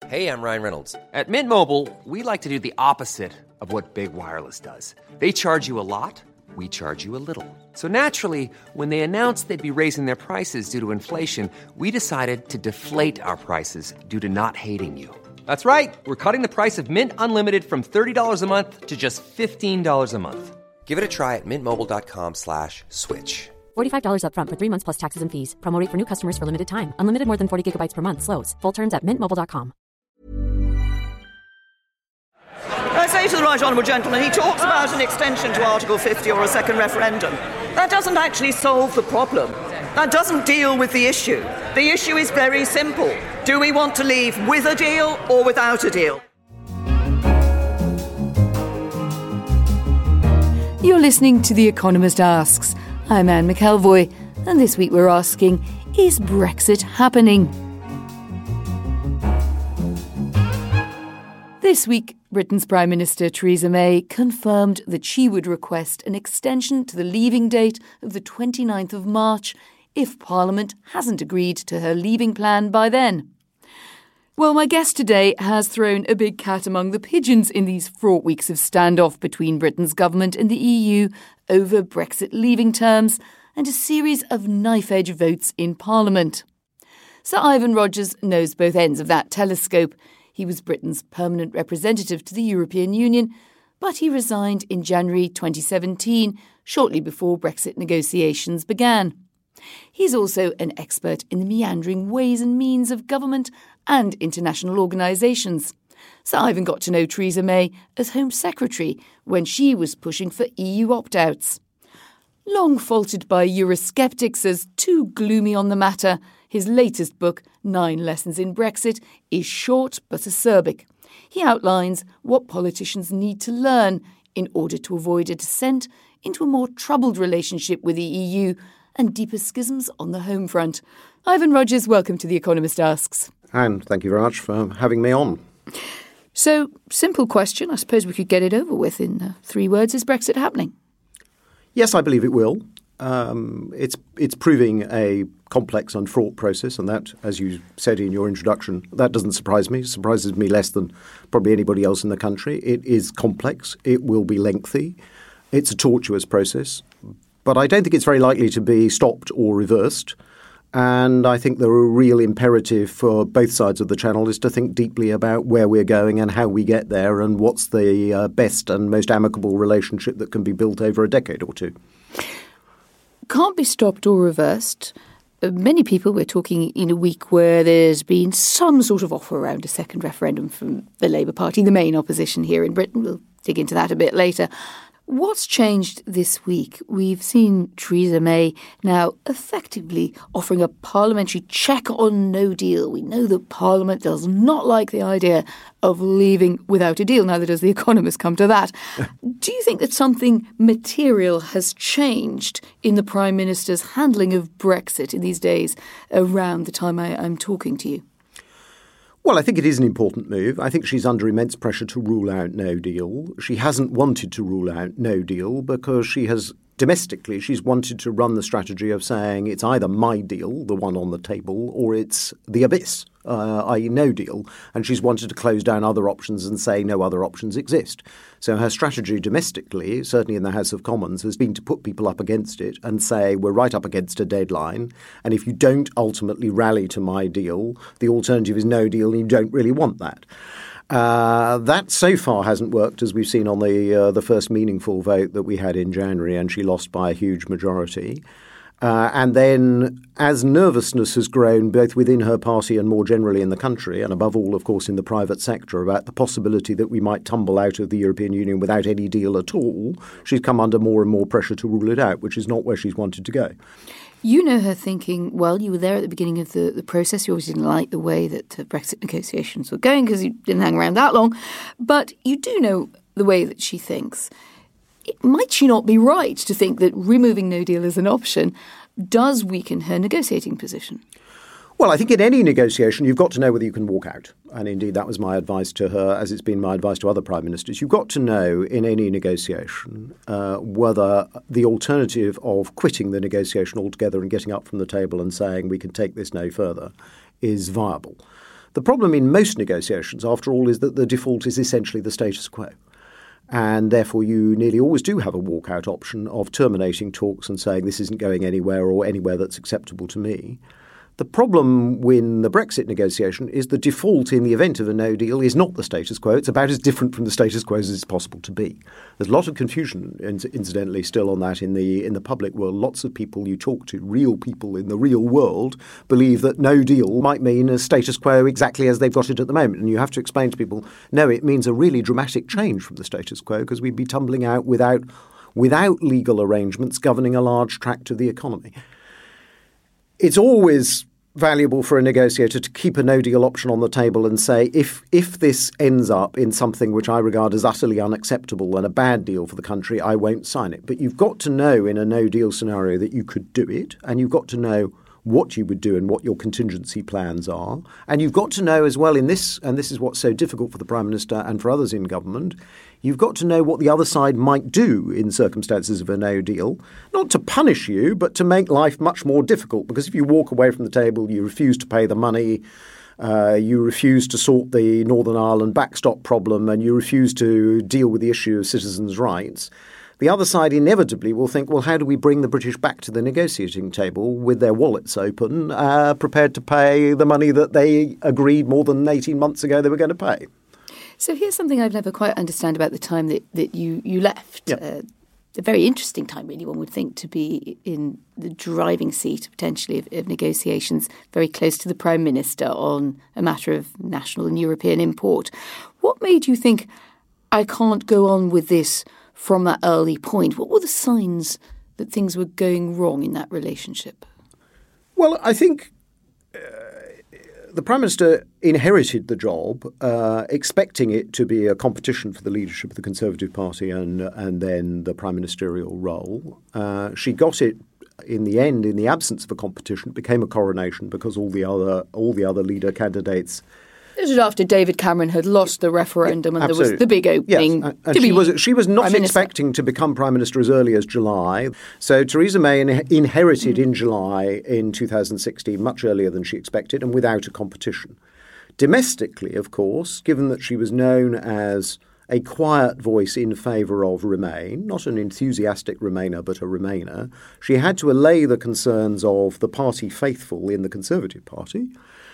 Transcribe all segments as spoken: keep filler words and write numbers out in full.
Hey, I'm Ryan Reynolds. At Mint Mobile, we like to do the opposite of what Big Wireless does. They charge you a lot, we charge you a little. So naturally, when they announced they'd be raising their prices due to inflation, we decided to deflate our prices due to not hating you. That's right. We're cutting the price of Mint Unlimited from thirty dollars a month to just fifteen dollars a month. Give it a try at mintmobile.com slash switch. forty-five dollars up front for three months plus taxes and fees. Promo rate for new customers for limited time. Unlimited more than forty gigabytes per month. Slows full terms at mint mobile dot com. I say to the right honourable gentleman, he talks about an extension to Article fifty or a second referendum. That doesn't actually solve the problem. That doesn't deal with the issue. The issue is very simple. Do we want to leave with a deal or without a deal? You're listening to The Economist Asks. I'm Anne McElvoy, and this week we're asking, is Brexit happening? This week, Britain's Prime Minister Theresa May confirmed that she would request an extension to the leaving date of the twenty-ninth of March if Parliament hasn't agreed to her leaving plan by then. Well, my guest today has thrown a big cat among the pigeons in these fraught weeks of standoff between Britain's government and the E U over Brexit leaving terms and a series of knife-edge votes in Parliament. Sir Ivan Rogers knows both ends of that telescope. He was Britain's permanent representative to the European Union, but he resigned in January twenty seventeen, shortly before Brexit negotiations began. He's also an expert in the meandering ways and means of government and international organisations. Sir Ivan got to know Theresa May as Home Secretary when she was pushing for E U opt-outs. Long faulted by Eurosceptics as too gloomy on the matter, his latest book, Nine Lessons in Brexit, is short but acerbic. He outlines what politicians need to learn in order to avoid a descent into a more troubled relationship with the E U and deeper schisms on the home front. Ivan Rogers, welcome to The Economist Asks. And thank you very much for having me on. So, simple question, I suppose we could get it over with in uh, three words. Is Brexit happening? Yes, I believe it will. Um, it's it's proving a complex and fraught process, and that, as you said in your introduction, that doesn't surprise me. It surprises me less than probably anybody else in the country. It is complex. It will be lengthy. It's a tortuous process. But I don't think it's very likely to be stopped or reversed. And I think the real imperative for both sides of the Channel is to think deeply about where we're going and how we get there and what's the uh, best and most amicable relationship that can be built over a decade or two. Can't be stopped or reversed. Uh, many people, we're talking in a week where there's been some sort of offer around a second referendum from the Labour Party, the main opposition here in Britain. We'll dig into that a bit later. What's changed this week? We've seen Theresa May now effectively offering a parliamentary check on no deal. We know that Parliament does not like the idea of leaving without a deal. Neither does The Economist come to that. Do you think that something material has changed in the Prime Minister's handling of Brexit in these days around the time I, I'm talking to you? Well, I think it is an important move. I think she's under immense pressure to rule out no deal. She hasn't wanted to rule out no deal because she has domestically, she's wanted to run the strategy of saying it's either my deal, the one on the table, or it's the abyss, uh, that is no deal. And she's wanted to close down other options and say no other options exist. So her strategy domestically, certainly in the House of Commons, has been to put people up against it and say we're right up against a deadline. And if you don't ultimately rally to my deal, the alternative is no deal and you don't really want that. Uh, that so far hasn't worked, as we've seen on the uh, the first meaningful vote that we had in January, and she lost by a huge majority. Uh, and then as nervousness has grown both within her party and more generally in the country, and above all, of course, in the private sector, about the possibility that we might tumble out of the European Union without any deal at all, she's come under more and more pressure to rule it out, which is not where she's wanted to go. You know her thinking, well, you were there at the beginning of the, the process. You obviously didn't like the way that the Brexit negotiations were going because you didn't hang around that long. But you do know the way that she thinks. It, might she not be right to think that removing no deal as an option does weaken her negotiating position? Well, I think in any negotiation, you've got to know whether you can walk out. And indeed, that was my advice to her, as it's been my advice to other prime ministers. You've got to know in any negotiation uh, whether the alternative of quitting the negotiation altogether and getting up from the table and saying we can take this no further is viable. The problem in most negotiations, after all, is that the default is essentially the status quo. And therefore you nearly always do have a walkout option of terminating talks and saying this isn't going anywhere or anywhere that's acceptable to me. The problem in the Brexit negotiation is the default in the event of a no deal is not the status quo. It's about as different from the status quo as it's possible to be. There's a lot of confusion, incidentally, still on that in the in the public world. Lots of people you talk to, real people in the real world, believe that no deal might mean a status quo exactly as they've got it at the moment. And you have to explain to people, no, it means a really dramatic change from the status quo because we'd be tumbling out without without legal arrangements governing a large tract of the economy. It's always valuable for a negotiator to keep a no-deal option on the table and say, if if this ends up in something which I regard as utterly unacceptable and a bad deal for the country, I won't sign it. But you've got to know in a no-deal scenario that you could do it, and you've got to know what you would do and what your contingency plans are. And you've got to know as well in this, and this is what's so difficult for the Prime Minister and for others in government, you've got to know what the other side might do in circumstances of a no deal, not to punish you, but to make life much more difficult. Because if you walk away from the table, you refuse to pay the money, uh, you refuse to sort the Northern Ireland backstop problem, and you refuse to deal with the issue of citizens' rights, the other side inevitably will think, well, how do we bring the British back to the negotiating table with their wallets open, uh, prepared to pay the money that they agreed more than eighteen months ago they were going to pay? So here's something I've never quite understand about the time that, that you, you left. Yep. Uh, a very interesting time, really, one would think, to be in the driving seat, potentially, of, of negotiations very close to the Prime Minister on a matter of national and European import. What made you think, I can't go on with this from that early point? What were the signs that things were going wrong in that relationship? Well, I think uh, the Prime Minister inherited the job uh, expecting it to be a competition for the leadership of the Conservative Party and and then the prime ministerial role. Uh, she got it in the end, in the absence of a competition. It became a coronation because all the other all the other leader candidates. This was after David Cameron had lost the referendum and Absolutely. there was the big opening. Yes, and to she be was she was not Prime Minister. expecting to become Prime Minister as early as July. So Theresa May in, inherited mm. in July in two thousand sixteen, much earlier than she expected and without a competition. Domestically, of course, given that she was known as a quiet voice in favour of Remain, not an enthusiastic Remainer, but a Remainer, she had to allay the concerns of the party faithful in the Conservative Party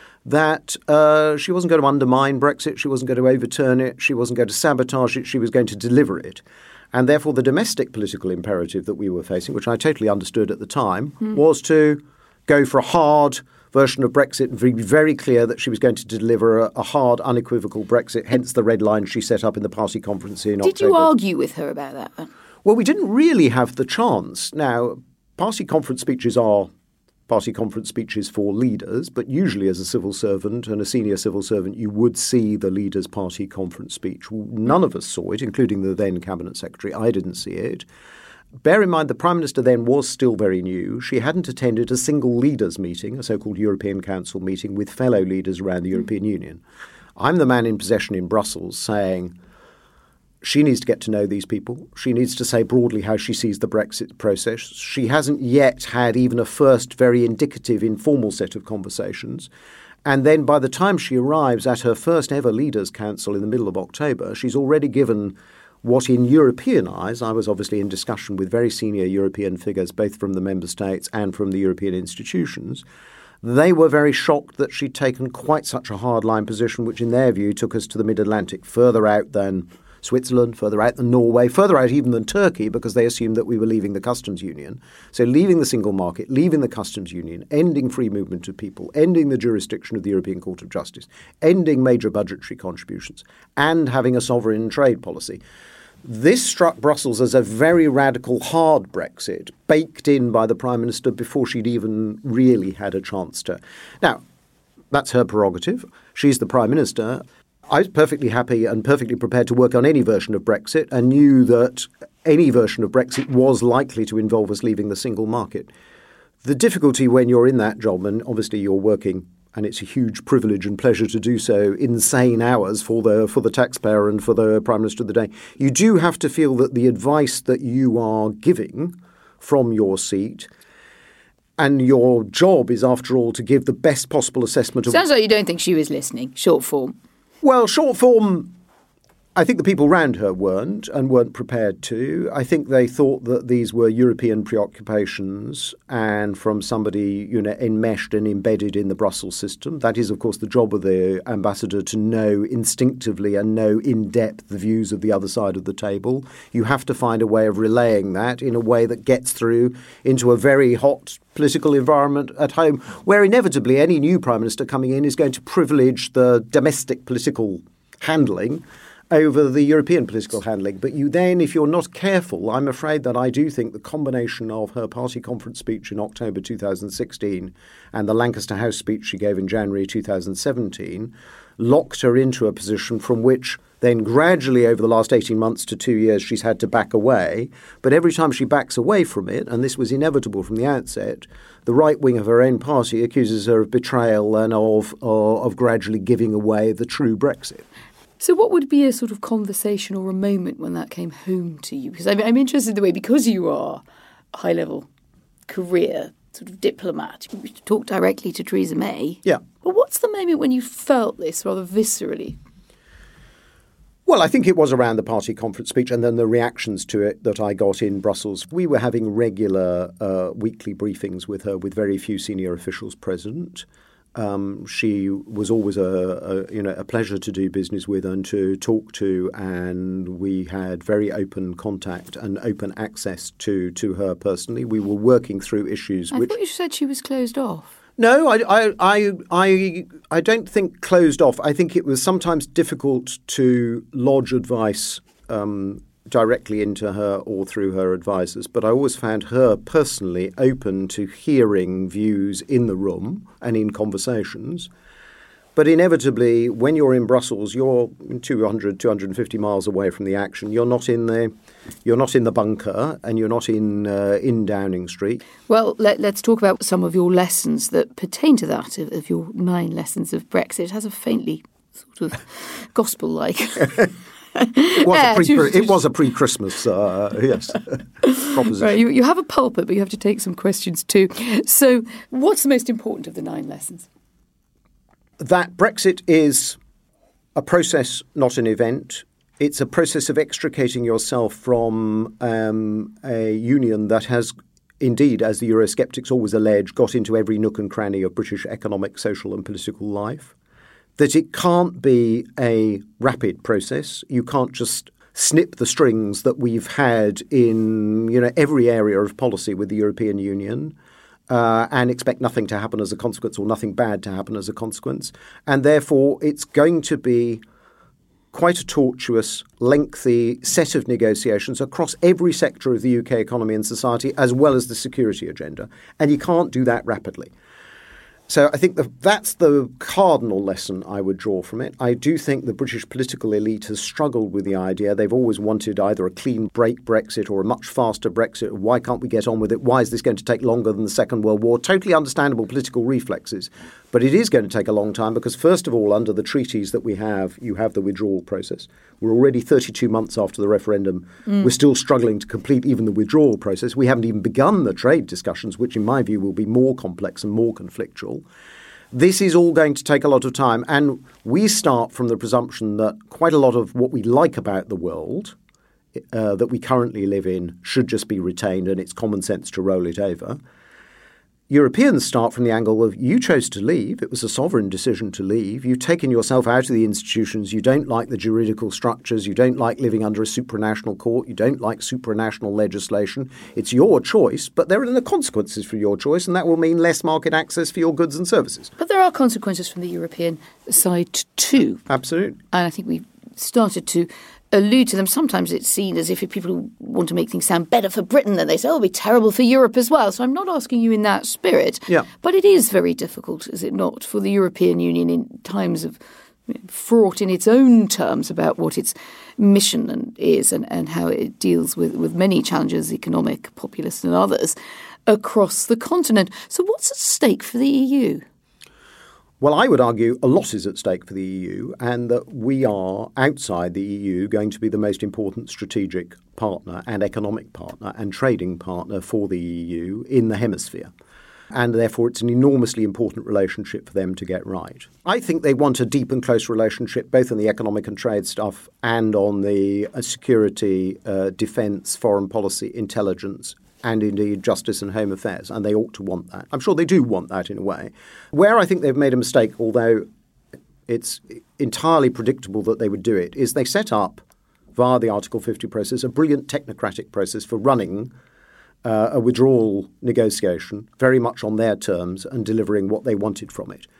that uh, she wasn't going to undermine Brexit, she wasn't going to overturn it, she wasn't going to sabotage it, she was going to deliver it. And therefore the domestic political imperative that we were facing, which I totally understood at the time, mm. was to go for a hard version of Brexit and be very clear that she was going to deliver a, a hard, unequivocal Brexit, hence the red line she set up in the party conference in Did October. Did you argue with her about that then? Well, we didn't really have the chance. Now, party conference speeches are party conference speeches for leaders, but usually as a civil servant and a senior civil servant, you would see the leader's party conference speech. None of us saw it, including the then Cabinet Secretary. I didn't see it. Bear in mind, the Prime Minister then was still very new. She hadn't attended a single leaders' meeting, a so-called European Council meeting with fellow leaders around the European Union. I'm the man in possession in Brussels saying she needs to get to know these people. She needs to say broadly how she sees the Brexit process. She hasn't yet had even a first very indicative informal set of conversations. And then by the time she arrives at her first ever Leaders' Council in the middle of October, she's already given what in European eyes, I was obviously in discussion with very senior European figures, both from the member states and from the European institutions. They were very shocked that she'd taken quite such a hardline position, which in their view took us to the mid-Atlantic, further out than Switzerland, further out than Norway, further out even than Turkey, because they assumed that we were leaving the customs union. So leaving the single market, leaving the customs union, ending free movement of people, ending the jurisdiction of the European Court of Justice, ending major budgetary contributions, and having a sovereign trade policy. This struck Brussels as a very radical, hard Brexit, baked in by the Prime Minister before she'd even really had a chance to. Now, that's her prerogative. She's the Prime Minister. I was perfectly happy and perfectly prepared to work on any version of Brexit and knew that any version of Brexit was likely to involve us leaving the single market. The difficulty when you're in that job, and obviously you're working, and it's a huge privilege and pleasure to do so, insane hours for the for the taxpayer and for the Prime Minister of the day, you do have to feel that the advice that you are giving from your seat And your job is, after all, to give the best possible assessment of... Sounds like you don't think she was listening, short form. Well, short form, I think the people around her weren't and weren't prepared to. I think they thought that these were European preoccupations and from somebody, you know, enmeshed and embedded in the Brussels system. That is, of course, the job of the ambassador, to know instinctively and know in depth the views of the other side of the table. You have to find a way of relaying that in a way that gets through into a very hot political environment at home, where inevitably any new prime minister coming in is going to privilege the domestic political handling over the European political handling. But you then, if you're not careful, I'm afraid that I do think the combination of her party conference speech in October two thousand sixteen and the Lancaster House speech she gave in January two thousand seventeen locked her into a position from which then gradually over the last eighteen months to two years she's had to back away. But every time she backs away from it, and this was inevitable from the outset, the right wing of her own party accuses her of betrayal and of, of, of gradually giving away the true Brexit. So what would be a sort of conversation or a moment when that came home to you? Because I'm, I'm interested in the way, because you are a high-level career sort of diplomat, you talk directly to Theresa May. Yeah. But what's the moment when you felt this rather viscerally? Well, I think it was around the party conference speech and then the reactions to it that I got in Brussels. We were having regular uh, weekly briefings with her, with very few senior officials present. Um, she was always a, a you know a pleasure to do business with and to talk to, and we had very open contact and open access to to her personally. We were working through issues. I which, thought you said she was closed off. No, I, I, I, I, I don't think closed off. I think it was sometimes difficult to lodge advice um, directly into her or through her advisors. But I always found her personally open to hearing views in the room and in conversations. But inevitably, when you're in Brussels, you're two hundred, two hundred fifty miles away from the action. You're not in the, you're not in the bunker, and you're not in uh, in Downing Street. Well, let, let's talk about some of your lessons that pertain to that, of, of your nine lessons of Brexit. It has a faintly sort of gospel-like. It was, yeah, a pre- it was a pre-Christmas, uh, yes, proposition. Right, you, you have a pulpit, but you have to take some questions too. So what's the most important of the nine lessons? That Brexit is a process, not an event. It's a process of extricating yourself from um, a union that has indeed, as the Eurosceptics always allege, got into every nook and cranny of British economic, social and political life. That it can't be a rapid process. You can't just snip the strings that we've had in, you know, every area of policy with the European Union. Uh, and expect nothing to happen as a consequence or nothing bad to happen as a consequence. And therefore, it's going to be quite a tortuous, lengthy set of negotiations across every sector of the U K economy and society, as well as the security agenda. And you can't do that rapidly. So I think the, that's the cardinal lesson I would draw from it. I do think the British political elite has struggled with the idea. They've always wanted either a clean break Brexit or a much faster Brexit. Why can't we get on with it? Why is this going to take longer than the Second World War? Totally understandable political reflexes. But it is going to take a long time because, first of all, under the treaties that we have, you have the withdrawal process. We're already thirty-two months after the referendum. Mm. We're still struggling to complete even the withdrawal process. We haven't even begun the trade discussions, which in my view will be more complex and more conflictual. This is all going to take a lot of time. And we start from the presumption that quite a lot of what we like about the world uh, that we currently live in should just be retained, and it's common sense to roll it over. Europeans start from the angle of you chose to leave. It was a sovereign decision to leave. You've taken yourself out of the institutions. You don't like the juridical structures. You don't like living under a supranational court. You don't like supranational legislation. It's your choice, but there are the consequences for your choice, and that will mean less market access for your goods and services. But there are consequences from the European side too. Absolutely. And I think we've started to allude to them. Sometimes it's seen as if people want to make things sound better for Britain, then they say, oh, it'll be terrible for Europe as well. So I'm not asking you in that spirit. Yeah. But it is very difficult, is it not, for the European Union in times of you know, fraught in its own terms about what its mission and is and, and how it deals with, with many challenges, economic, populist and others, across the continent. So what's at stake for the E U? Well, I would argue a lot is at stake for the E U, and that we are, outside the E U, going to be the most important strategic partner and economic partner and trading partner for the E U in the hemisphere. and therefore it's an enormously important relationship for them to get right. I think they want a deep and close relationship, both on the economic and trade stuff and on the uh, security, uh, defence, foreign policy, intelligence, and indeed justice and home affairs, and they ought to want that. I'm sure they do want that in a way. Where I think they've made a mistake, although it's entirely predictable that they would do it, is they set up, via the Article fifty process, a brilliant technocratic process for running uh, a withdrawal negotiation very much on their terms and delivering what they wanted from it.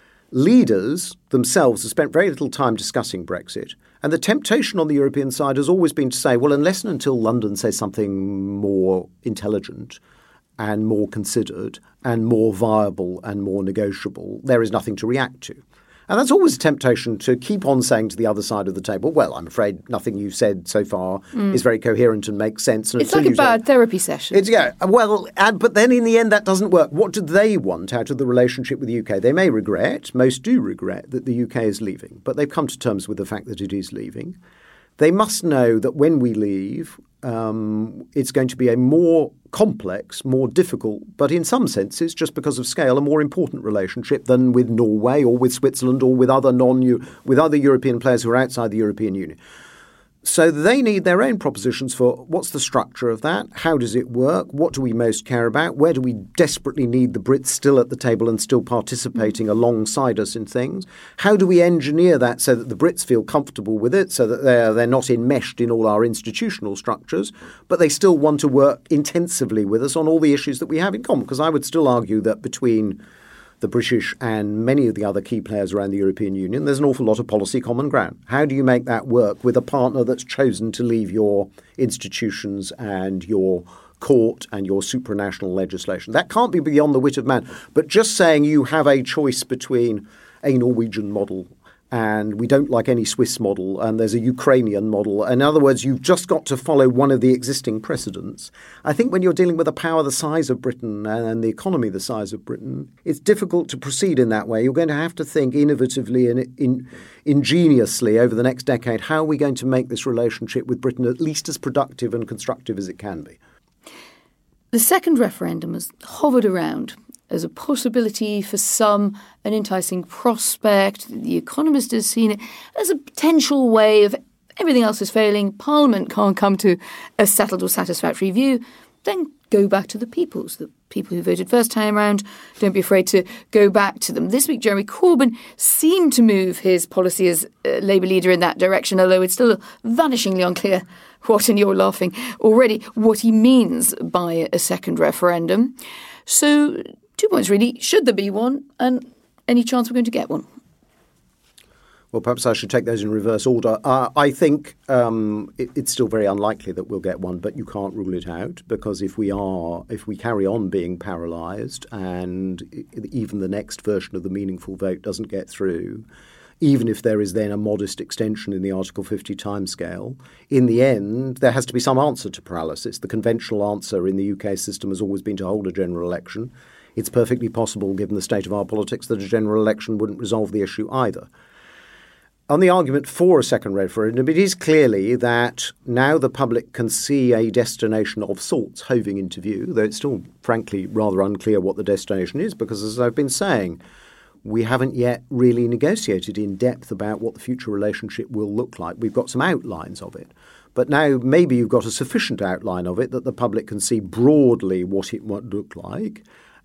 Leaders themselves have spent very little time discussing Brexit, and the temptation on the European side has always been to say, well, unless and until London says something more intelligent and more considered and more viable and more negotiable, there is nothing to react to. And that's always a temptation to keep on saying to the other side of the table, well, I'm afraid nothing you've said so far mm. is very coherent and makes sense. And it's like a bad say, therapy session. It's, yeah, well, and, but then in the end that doesn't work. What do they want out of the relationship with the U K? They may regret, most do regret, that the U K is leaving, but they've come to terms with the fact that it is leaving. They must know that when we leave, um, it's going to be a more complex, more difficult, but in some senses, just because of scale, a more important relationship than with Norway or with Switzerland or with other non with other European players who are outside the European Union. So they need their own propositions for what's the structure of that, how does it work, what do we most care about, where do we desperately need the Brits still at the table and still participating alongside us in things, how do we engineer that so that the Brits feel comfortable with it, so that they're, they're not enmeshed in all our institutional structures, but they still want to work intensively with us on all the issues that we have in common, because I would still argue that between the British and many of the other key players around the European Union, there's an awful lot of policy common ground. How do you make that work with a partner that's chosen to leave your institutions and your court and your supranational legislation? That can't be beyond the wit of man. But just saying you have a choice between a Norwegian model and we don't like any Swiss model, and there's a Ukrainian model. In other words, you've just got to follow one of the existing precedents. I think when you're dealing with a power the size of Britain and the economy the size of Britain, it's difficult to proceed in that way. You're going to have to think innovatively and in, ingeniously over the next decade, how are we going to make this relationship with Britain at least as productive and constructive as it can be? The second referendum has hovered around as a possibility for some, an enticing prospect. The Economist has seen it as a potential way of everything else is failing, Parliament can't come to a settled or satisfactory view, then go back to the peoples, the people who voted first time round. Don't be afraid to go back to them. This week, Jeremy Corbyn seemed to move his policy as uh, Labour leader in that direction, although it's still vanishingly unclear what, and you're laughing already, what he means by a second referendum. So two points, really. Should there be one? And any chance we're going to get one? Well, perhaps I should take those in reverse order. Uh, I think um, it, it's still very unlikely that we'll get one, but you can't rule it out, because if we are, if we carry on being paralysed and even the next version of the meaningful vote doesn't get through, even if there is then a modest extension in the Article fifty timescale, in the end, there has to be some answer to paralysis. The conventional answer in the U K system has always been to hold a general election. It's perfectly possible, given the state of our politics, that a general election wouldn't resolve the issue either. On the argument for a second referendum, it is clearly that now the public can see a destination of sorts hoving into view, though it's still, frankly, rather unclear what the destination is, because, as I've been saying, we haven't yet really negotiated in depth about what the future relationship will look like. We've got some outlines of it. But now maybe you've got a sufficient outline of it that the public can see broadly what it would look like.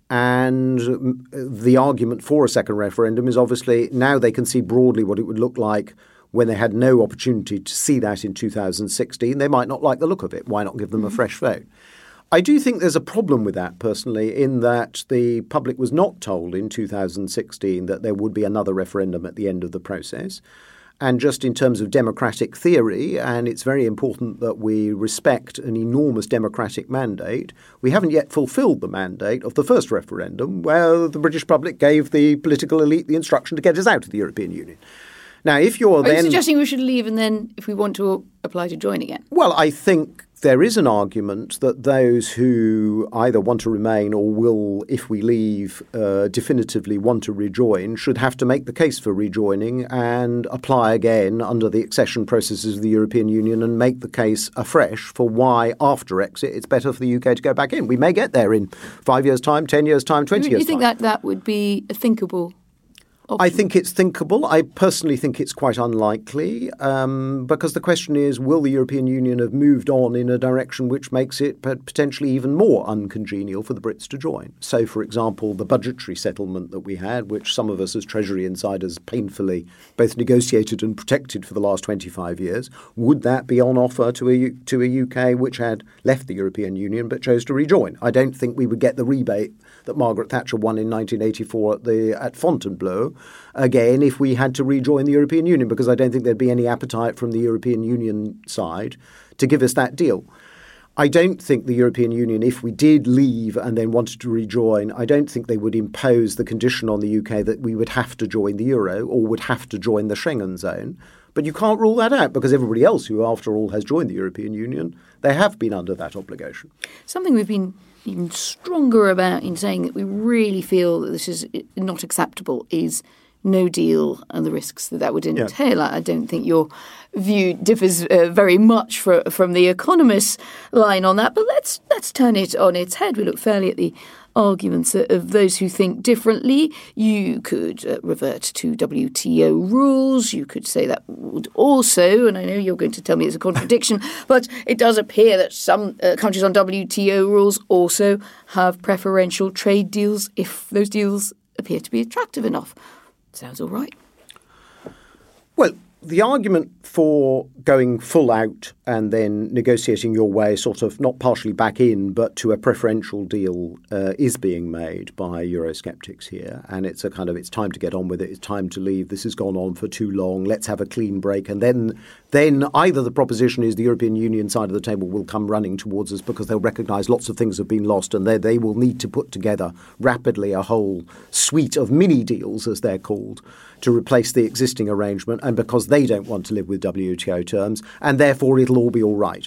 And the argument for a second referendum is obviously now they can see broadly what it would look like when they had no opportunity to see that in two thousand sixteen. They might not like the look of it. Why not give them a fresh vote? I do think there's a problem with that personally, in that the public was not told in two thousand sixteen that there would be another referendum at the end of the process. And just in terms of democratic theory, and it's very important that we respect an enormous democratic mandate, we haven't yet fulfilled the mandate of the first referendum, where the British public gave the political elite the instruction to get us out of the European Union. Now, if you're Are then... you suggesting we should leave and then, if we want to apply to join again? Well, I think there is an argument that those who either want to remain or will, if we leave, uh, definitively want to rejoin, should have to make the case for rejoining and apply again under the accession processes of the European Union and make the case afresh for why, after exit, it's better for the U K to go back in. We may get there in five years' time, ten years' time, twenty Do you years' think time. that that would be a thinkable option? I think it's thinkable. I personally think it's quite unlikely um, because the question is, will the European Union have moved on in a direction which makes it potentially even more uncongenial for the Brits to join? So, for example, the budgetary settlement that we had, which some of us as Treasury insiders painfully both negotiated and protected for the last twenty-five years, would that be on offer to a, to a U K which had left the European Union but chose to rejoin? I don't think we would get the rebate that Margaret Thatcher won in nineteen eighty-four at, the, at Fontainebleau again if we had to rejoin the European Union, because I don't think there'd be any appetite from the European Union side to give us that deal. I don't think the European Union, if we did leave and then wanted to rejoin, I don't think they would impose the condition on the U K that we would have to join the euro or would have to join the Schengen zone. But you can't rule that out because everybody else who, after all, has joined the European Union, they have been under that obligation. Something we've been even stronger about in saying that we really feel that this is not acceptable is no deal and the risks that that would entail. Yeah. I don't think your view differs uh, very much for, from the Economist's line on that, but let's let's turn it on its head. We look fairly at the arguments of those who think differently. You could uh, revert to W T O rules. You could say that would also, and I know you're going to tell me it's a contradiction, but it does appear that some uh, countries on W T O rules also have preferential trade deals if those deals appear to be attractive enough. Sounds all right. Well, the argument for going full out and then negotiating your way sort of not partially back in but to a preferential deal uh, is being made by Eurosceptics here. And it's a kind of, it's time to get on with it. It's time to leave. This has gone on for too long. Let's have a clean break. And then then either the proposition is the European Union side of the table will come running towards us because they'll recognise lots of things have been lost and they, they will need to put together rapidly a whole suite of mini deals, as they're called, to replace the existing arrangement, and because they don't want to live with W T O terms, and therefore it'll all be all right.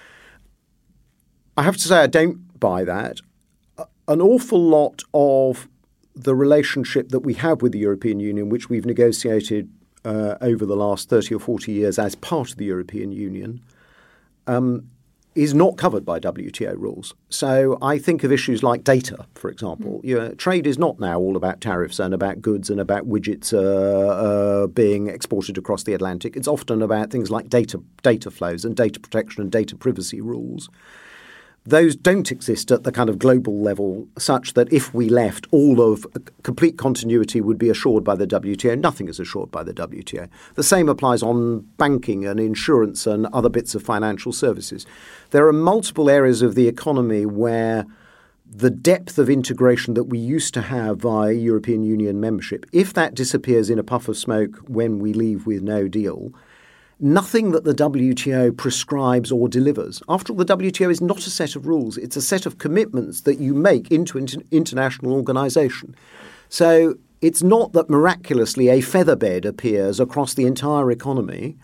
I have to say I don't buy that. An awful lot of the relationship that we have with the European Union, which we've negotiated uh, over the last thirty or forty years as part of the European Union, um, is not covered by W T O rules. So I think of issues like data, for example. You know, trade is not now all about tariffs and about goods and about widgets uh, uh, being exported across the Atlantic. It's often about things like data data flows and data protection and data privacy rules. Those don't exist at the kind of global level such that if we left, all of complete continuity would be assured by the W T O. Nothing is assured by the W T O. The same applies on banking and insurance and other bits of financial services. There are multiple areas of the economy where the depth of integration that we used to have via European Union membership, if that disappears in a puff of smoke when we leave with no deal, nothing that the W T O prescribes or delivers. After all, the W T O is not a set of rules. It's a set of commitments that you make into an international organisation. So it's not that miraculously a featherbed appears across the entire economy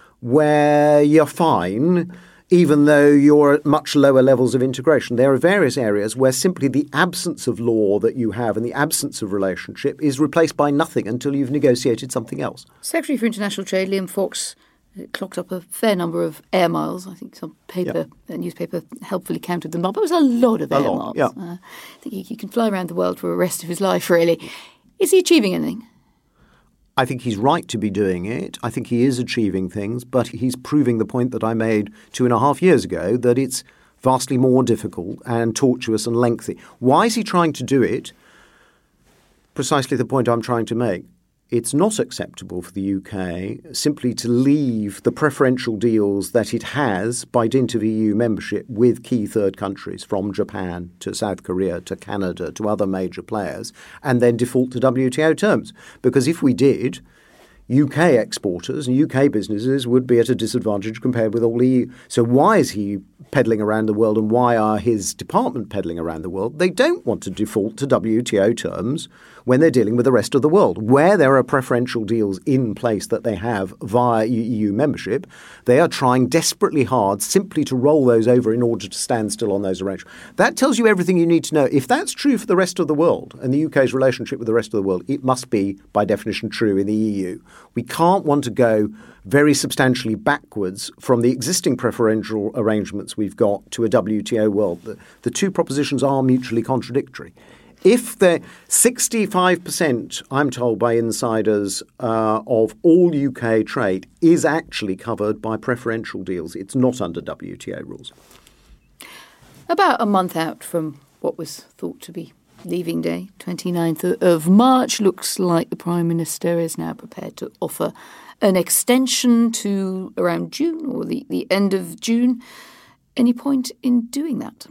where you're fine, even though you're at much lower levels of integration. There are various areas where simply the absence of law that you have and the absence of relationship is replaced by nothing until you've negotiated something else. Secretary for International Trade, Liam Fox, it clocked up a fair number of air miles. I think some paper, yeah. a newspaper helpfully counted them up. It was a lot of a air lot, miles. Yeah. Uh, I think he, he can fly around the world for the rest of his life, really. Is he achieving anything? I think he's right to be doing it. I think he is achieving things, but he's proving the point that I made two and a half years ago, that it's vastly more difficult and tortuous and lengthy. Why is he trying to do it? Precisely the point I'm trying to make. It's not acceptable for the U K simply to leave the preferential deals that it has by dint of E U membership with key third countries, from Japan to South Korea to Canada to other major players, and then default to W T O terms. Because if we did, U K exporters and U K businesses would be at a disadvantage compared with all E U. So why is he peddling around the world, and why are his department peddling around the world? They don't want to default to W T O terms when they're dealing with the rest of the world. Where there are preferential deals in place that they have via E U membership, they are trying desperately hard simply to roll those over in order to stand still on those arrangements. That tells you everything you need to know. If that's true for the rest of the world and the U K's relationship with the rest of the world, it must be, by definition, true in the E U. We can't want to go very substantially backwards from the existing preferential arrangements we've got to a W T O world. The, the two propositions are mutually contradictory. If the sixty-five percent, I'm told by insiders, uh, of all U K trade is actually covered by preferential deals, it's not under W T O rules. About a month out from what was thought to be Leaving Day, twenty-ninth of March, looks like the Prime Minister is now prepared to offer an extension to around June or the, the end of June. Any point in doing that?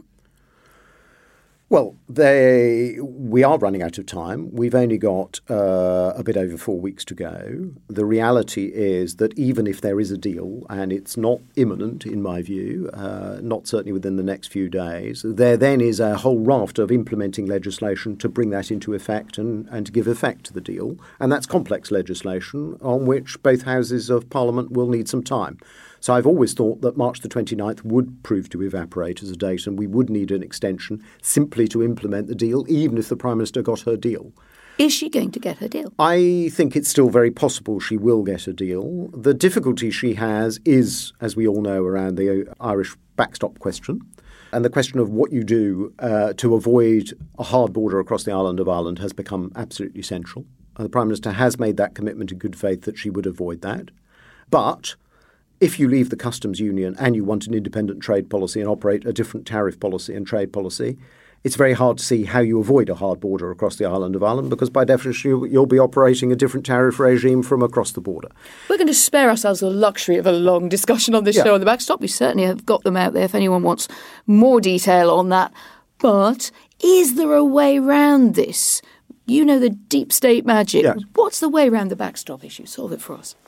Well, they, we are running out of time. We've only got uh, a bit over four weeks to go. The reality is that even if there is a deal, and it's not imminent in my view, uh, not certainly within the next few days, there then is a whole raft of implementing legislation to bring that into effect and, and to give effect to the deal. And that's complex legislation on which both houses of Parliament will need some time. So I've always thought that March the twenty-ninth would prove to evaporate as a date and we would need an extension simply to implement the deal, even if the Prime Minister got her deal. Is she going to get her deal? I think it's still very possible she will get a deal. The difficulty she has is, as we all know, around the Irish backstop question and the question of what you do uh, to avoid a hard border across the island of Ireland has become absolutely central. And the Prime Minister has made that commitment in good faith that she would avoid that. But if you leave the customs union and you want an independent trade policy and operate a different tariff policy and trade policy, it's very hard to see how you avoid a hard border across the island of Ireland because by definition you'll be operating a different tariff regime from across the border. We're going to spare ourselves the luxury of a long discussion on this yeah. show on the backstop. We certainly have got them out there if anyone wants more detail on that. But is there a way round this? You know the deep state magic. Yeah. What's the way round the backstop issue? Solve it for us.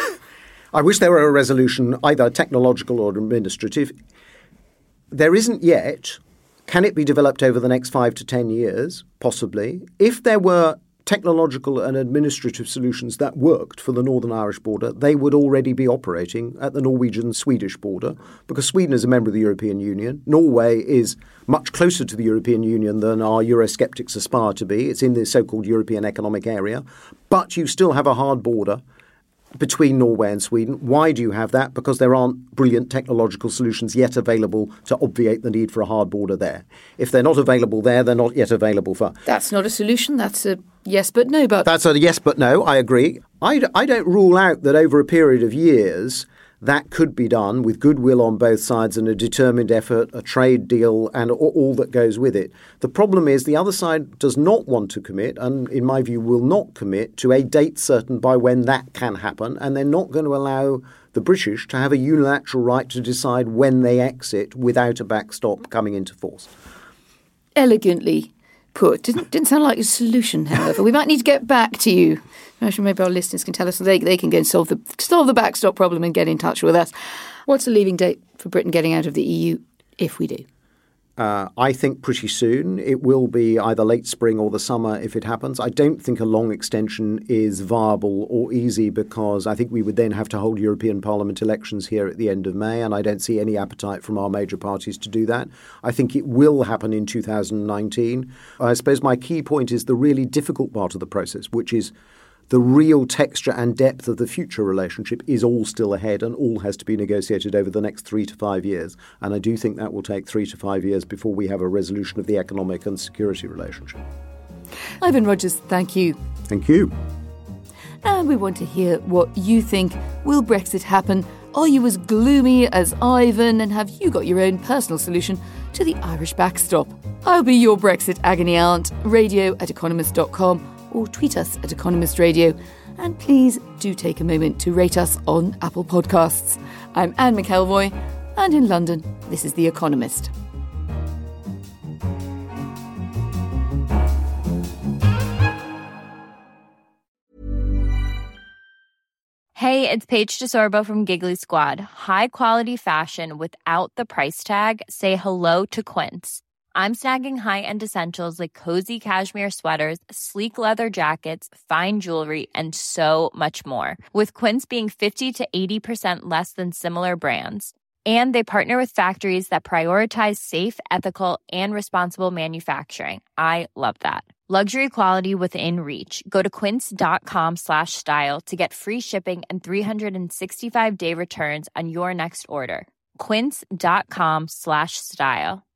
I wish there were a resolution, either technological or administrative. There isn't yet. Can it be developed over the next five to ten years? Possibly. If there were technological and administrative solutions that worked for the Northern Irish border, they would already be operating at the Norwegian-Swedish border because Sweden is a member of the European Union. Norway is much closer to the European Union than our Eurosceptics aspire to be. It's in the so-called European Economic Area. But you still have a hard border between Norway and Sweden. Why do you have that? Because there aren't brilliant technological solutions yet available to obviate the need for a hard border there. If they're not available there, they're not yet available for... That's not a solution. That's a yes but no. But That's a yes but no. I agree. I, I don't rule out that over a period of years that could be done with goodwill on both sides and a determined effort, a trade deal and all that goes with it. The problem is the other side does not want to commit and, in my view, will not commit to a date certain by when that can happen, and they're not going to allow the British to have a unilateral right to decide when they exit without a backstop coming into force. Elegantly put. Didn't didn't sound like a solution, however. We might need to get back to you. Maybe our listeners can tell us so they, they can go and solve the, solve the backstop problem and get in touch with us. What's the leaving date for Britain getting out of the E U, if we do? Uh, I think pretty soon. It will be either late spring or the summer if it happens. I don't think a long extension is viable or easy because I think we would then have to hold European Parliament elections here at the end of May, and I don't see any appetite from our major parties to do that. I think it will happen in two thousand nineteen. I suppose my key point is the really difficult part of the process, which is the real texture and depth of the future relationship is all still ahead and all has to be negotiated over the next three to five years. And I do think that will take three to five years before we have a resolution of the economic and security relationship. Ivan Rogers, thank you. Thank you. And we want to hear what you think. Will Brexit happen? Are you as gloomy as Ivan? And have you got your own personal solution to the Irish backstop? I'll be your Brexit agony aunt. Radio at economist dot com. Or tweet us at Economist Radio. And please do take a moment to rate us on Apple Podcasts. I'm Anne McElvoy, and in London, this is The Economist. Hey, it's Paige DeSorbo from Giggly Squad. High quality fashion without the price tag. Say hello to Quince. I'm snagging high-end essentials like cozy cashmere sweaters, sleek leather jackets, fine jewelry, and so much more. With Quince being fifty to eighty percent less than similar brands. And they partner with factories that prioritize safe, ethical, and responsible manufacturing. I love that. Luxury quality within reach. Go to quince.com slash style to get free shipping and three sixty-five day returns on your next order. Quince.com slash style.